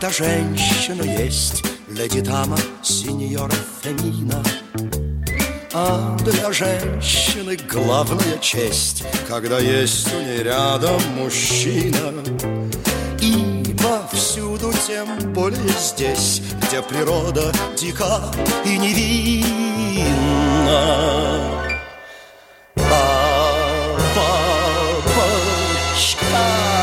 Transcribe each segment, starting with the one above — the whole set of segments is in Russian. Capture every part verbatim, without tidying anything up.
когда женщина есть, леди дама, сеньора Фемина. А для женщины главная честь, когда есть у ней рядом мужчина. Ибо всюду, тем более здесь, где природа дика и невинна, бабочка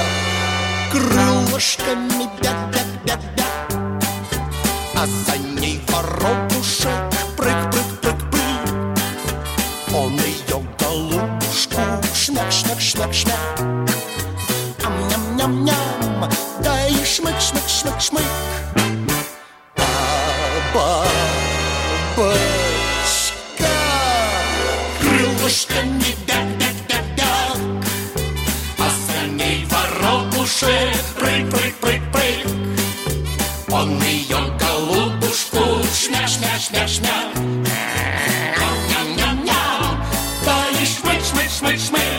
крылышками бяк-бяк-бяк-бяк, а за ней воробушек прыг-прыг-прыг-прыг. Он ее голубушку шмяк-шмяк-шмяк-шмяк, ам-ням-ням-ням, да и шмык-шмык-шмык-шмык. А бабочка крылышками бяк-бяк-бяк-бяк, а за ней воробушек прыг-прыг-прыг-прыг. Он ее голубушку шмяк-шмяк-шмяк-шмяк, ням-ням-ням, да и шмык-шмык-шмык-шмык.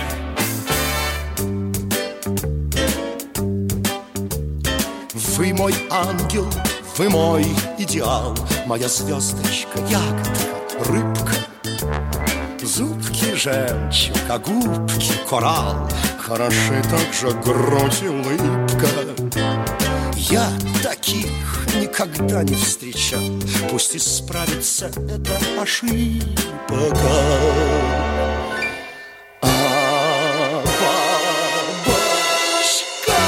Вы мой ангел, вы мой идеал, моя звездочка, ягодка, рыбка. Зубки жемчуг, а губки коралл, хороши также грудь и улыбка. Я таких никогда не встречал, пусть исправится эта ошибка. А бабочка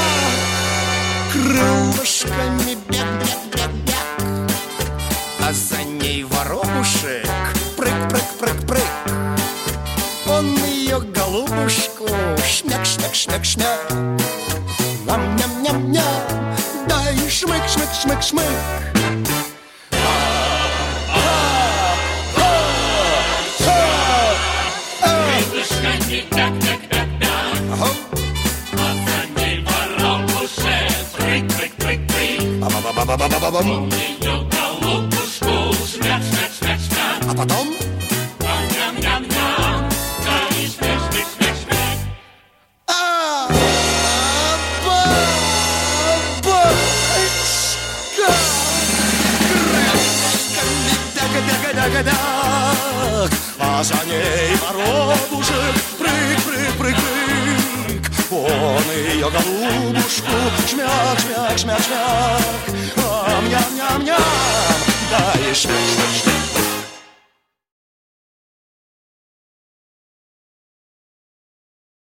крылышками бяк-бяк-бяк-бяк, а за ней воробушек прыг-прыг-прыг-прыг. Он ее голубушку шмяк-шмяк-шмяк-шмяк, ням-ням-ням-ням, да и шмык-шмык-шмык-шмык. Крылышками бяк-бяк-бяк-бяк, а за ней воробушек прыг-прыг-прыг-прыг. Ба-ба-ба-ба-ба-ба-бам. Он ее голубушку шмяк-шмяк-шмяк-шмяк, А потом ням-ням-ням, да и шмык-шмык-шмык-шмык. а бабочка крылышками бяк-бяк-бяк-бяк, а за ней воробушек прыг-прыг-прыг-прыг. Он ее голубушку шмяк-шмяк-шмяк-шмяк, ам-ням-ням-ням, да и шмяк-шмяк-шмяк.